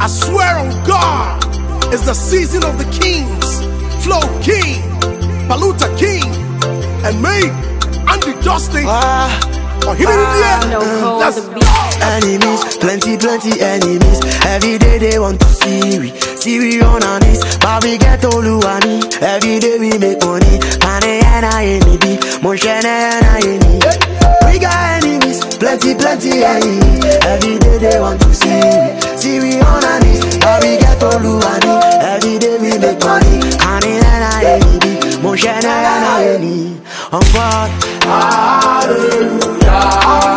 I swear on God, it's the season of the kings. Flow King, Paluta King, and me, Andy Dustin. Let's go. Enemies, plenty enemies. Every day they want to see we on our knees, but we get Oluwani. Every day we make money. We got enemies, plenty enemies. Every day they want to see we on our knees, but we get Oluwani. Every day we make money. On God, hallelujah.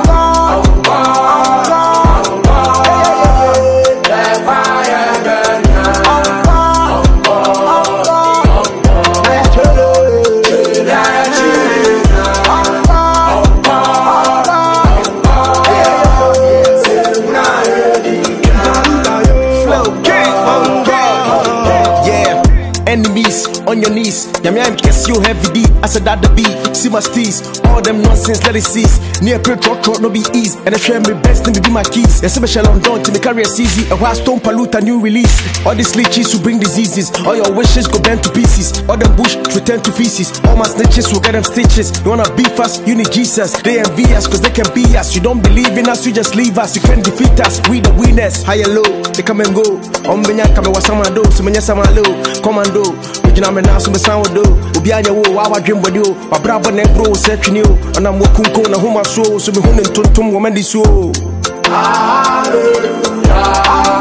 Enemies on your knees, yami I'm kiss you heavy D. I said that the beat, see my steez, all them nonsense let it cease. Near pre truck no be ease, and I share me best to be my keys. Yes, special on down to me career easy. A while stone pollute a new release. All these leeches will bring diseases. All your wishes go bend to pieces. All them bush return to feces. All my snitches will get them stitches. You wanna beef us, you need Jesus. They envy us cause they can be us. You don't believe in us, you just leave us. You can't defeat us, we the winners. High and low, they come and go. Ombenya kame wasama do, sumenya sama low. Commando, ujina me na sume sound do. Ubianya wo, wawa dream body o. Wabrabo ne bro, setrini o. And I'm walking ko na huma so. So me hunin tuntum woman this so. Hallelujah.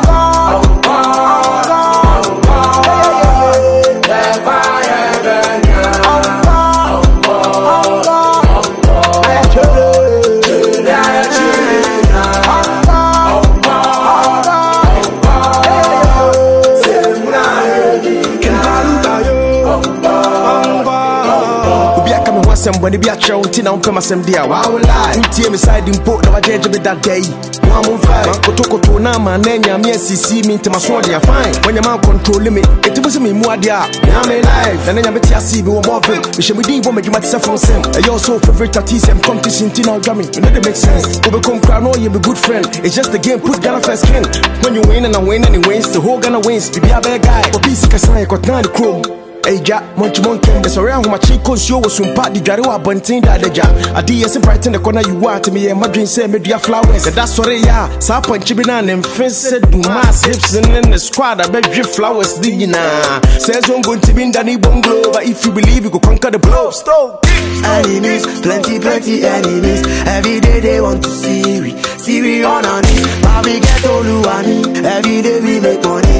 Somebody be a chow tin on pema sem dia wa lie ntie me side impo na wajeje be that day one on five kotoko na ma nenya me CC me ntema so dia fine when your man control me it was me mu adia na me life na nenya beti asi be wo more me she me di wo me dwuma tse from sem e your so favorite artist em competition tin now jam me no dey make sense we become crown no you be good friend it's just the game put Ghana first king when you win and I win and he wins the whole Ghana wins be a bad guy but peace ka sign ko na the chrome. Hey ja, monkey, it's around my chick show was some party, Jarua bunting that the ja. I did bright in the corner you want to me, and my dream say media flowers. And that's what they are. Sapa and Chibinan and Fence said do mass hips and in the squad, I bet you flowers digging. Says I'm going to be in Danny Bungalow, but if you believe you go conquer the blow. Enemies, plenty enemies. Every day they want to see we on our knees, but we get Oluwani. Every day we make money.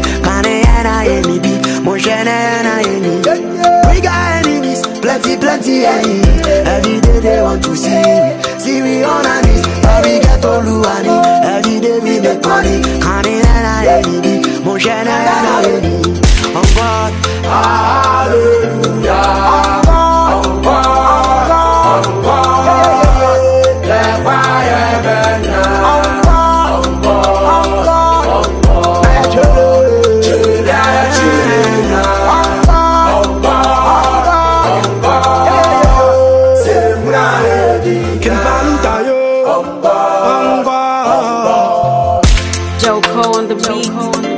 We got enemies, plenty enemies. Every day they want to see we on our knees, but we get Oluwani. Every day we make money. On God, hallelujah. Joe Cole on the beat.